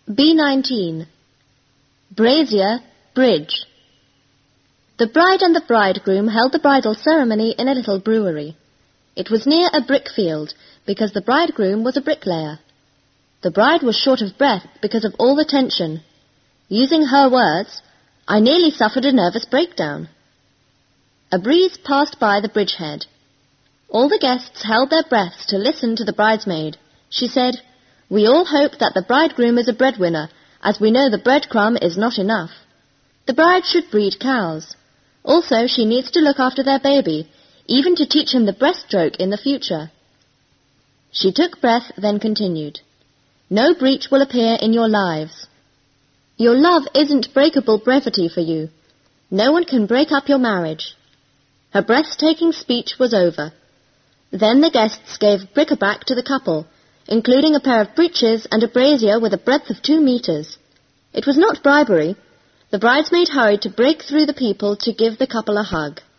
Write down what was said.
B19. Brazier Bridge. The bride and the bridegroom held the bridal ceremony in a little brewery. It was near a brick field, because the bridegroom was a bricklayer. The bride was short of breath because of all the tension. Using her words, "I nearly suffered a nervous breakdown." A breeze passed by the bridgehead. All the guests held their breaths to listen to the bridesmaid. She said, "We all hope that the bridegroom is a breadwinner, as we know the breadcrumb is not enough. The bride should breed cows. Also, she needs to look after their baby, even to teach him the breaststroke in the future." She took breath, then continued, "No breach will appear in your lives. Your love isn't breakable brevity for you. No one can break up your marriage." Her breathtaking speech was over. Then the guests gave bric-a-brac to the couple, including a pair of breeches and a brazier with a breadth of 2 meters. It was not bribery. The bridesmaid hurried to break through the people to give the couple a hug.